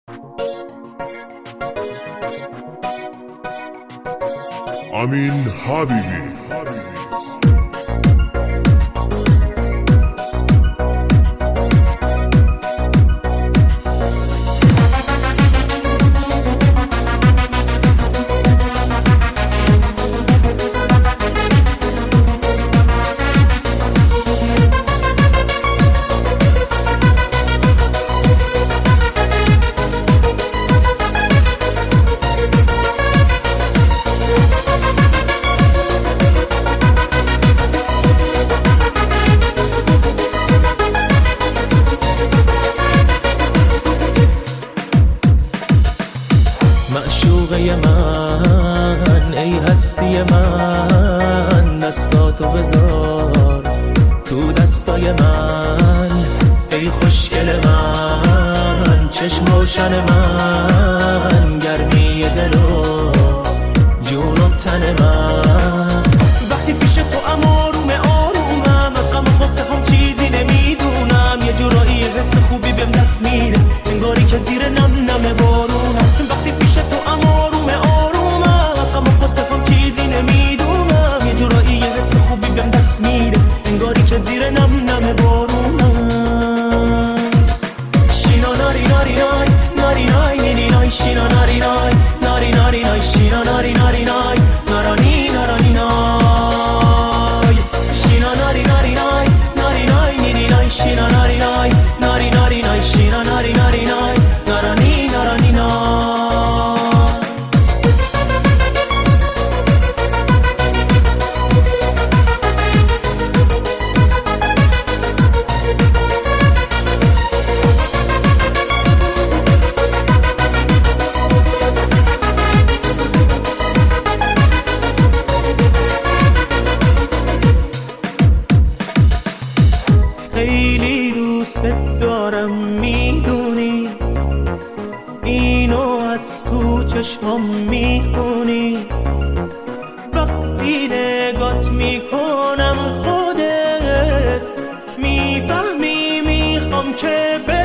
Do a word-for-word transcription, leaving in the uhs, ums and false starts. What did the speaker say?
امین حبیبی. معشوقه من، ای هستی من، دستاتو بذار تو دستای من. ای خوشگل من، چشم روشن من، گرمی دل و جون و تن من. وقتی پیش تو ام آروم آرومم، از غم و غصه هم چیزی نمیدونم. یه جورایی حس خوبی بهم دست میده، انگاری که زیر نم نم بارونم. وقتی پیش تو ام آروم آرومم، از غم و غصه هم چیزی نمیدونم. یه جورایی حس خوبی بهم دست میده، انگاری که زیر نم نم بارونم. شینا ناری ناری نای ناری نای نینی نای شینا ناری نای ناری ناری نای شینا ناری ناری نای نارانی نارانی نای شینا ناری ناری نای ناری نای نینی نای شینا ناری نای ناری ناری نای شینا ناری ناری نای نارانی نارانی نای. خیلی دوست دارم میدونی، اینو از تو چشمام میخونی. وقتی نگات میکنم خودت میفهمی میخوام که